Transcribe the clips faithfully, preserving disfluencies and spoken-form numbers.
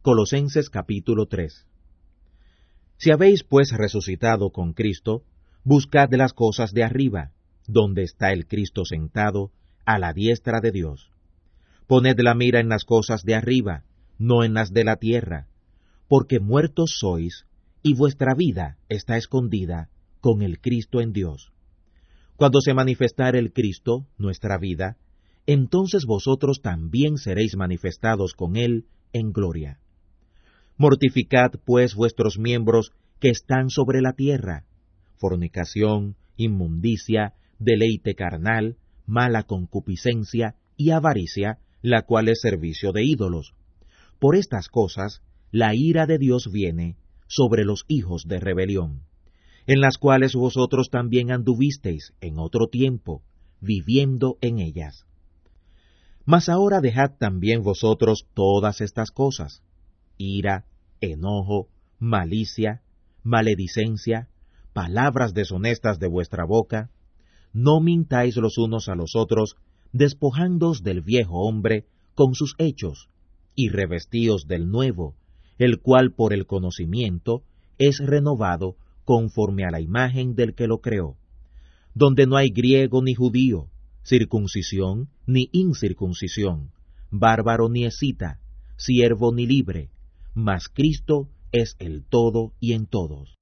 Colosenses capítulo tres. Si habéis pues resucitado con Cristo, buscad las cosas de arriba, donde está el Cristo sentado a la diestra de Dios. Poned la mira en las cosas de arriba, no en las de la tierra, porque muertos sois, y vuestra vida está escondida con el Cristo en Dios. Cuando se manifestare el Cristo, nuestra vida, entonces vosotros también seréis manifestados con Él en gloria. Mortificad pues vuestros miembros que están sobre la tierra: fornicación, inmundicia, deleite carnal, mala concupiscencia y avaricia, la cual es servicio de ídolos. Por estas cosas, la ira de Dios viene sobre los hijos de rebelión, en las cuales vosotros también anduvisteis en otro tiempo, viviendo en ellas. Mas ahora dejad también vosotros todas estas cosas: ira, enojo, malicia, maledicencia, palabras deshonestas de vuestra boca. No mintáis los unos a los otros, despojándoos del viejo hombre con sus hechos, y revestíos del nuevo, el cual por el conocimiento es renovado conforme a la imagen del que lo creó, donde no hay griego ni judío, circuncisión ni incircuncisión, bárbaro ni escita, siervo ni libre, mas Cristo es el todo y en todos.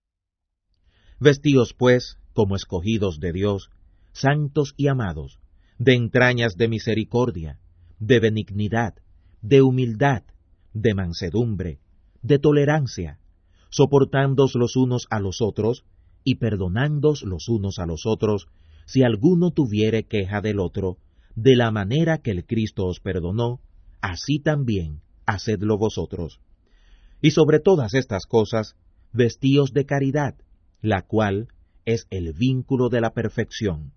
Vestíos pues, como escogidos de Dios, santos y amados, de entrañas de misericordia, de benignidad, de humildad, de mansedumbre, de tolerancia, soportándoos los unos a los otros, y perdonándoos los unos a los otros, si alguno tuviere queja del otro, de la manera que el Cristo os perdonó, así también hacedlo vosotros. Y sobre todas estas cosas, vestíos de caridad, la cual es el vínculo de la perfección.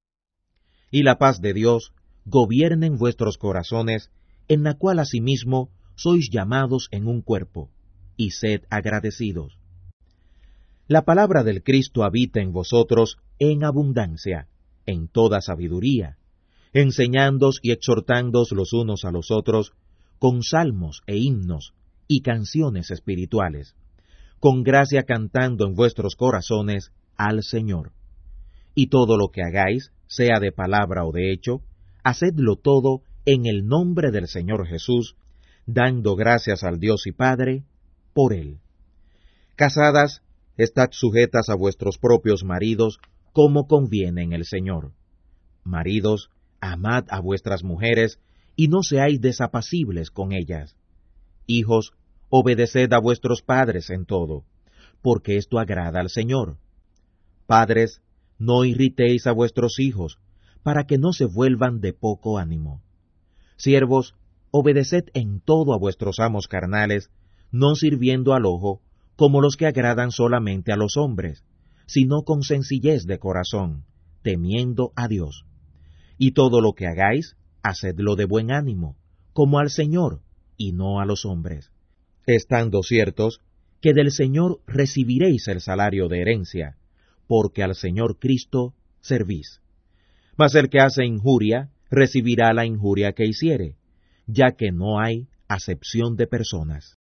Y la paz de Dios gobierne en vuestros corazones, en la cual asimismo sois llamados en un cuerpo, y sed agradecidos. La palabra del Cristo habita en vosotros en abundancia, en toda sabiduría, enseñándoos y exhortándoos los unos a los otros, con salmos e himnos y canciones espirituales, con gracia cantando en vuestros corazones al Señor. Y todo lo que hagáis, sea de palabra o de hecho, hacedlo todo en el nombre del Señor Jesús, dando gracias al Dios y Padre por Él. Casadas, estad sujetas a vuestros propios maridos, como conviene en el Señor. Maridos, amad a vuestras mujeres, y no seáis desapacibles con ellas. Hijos, obedeced a vuestros padres en todo, porque esto agrada al Señor. Padres, no irritéis a vuestros hijos, para que no se vuelvan de poco ánimo. Siervos, obedeced en todo a vuestros amos carnales, no sirviendo al ojo, como los que agradan solamente a los hombres, sino con sencillez de corazón, temiendo a Dios. Y todo lo que hagáis, hacedlo de buen ánimo, como al Señor, y no a los hombres, estando ciertos que del Señor recibiréis el salario de herencia, porque al Señor Cristo servís. Mas el que hace injuria, recibirá la injuria que hiciere, ya que no hay acepción de personas.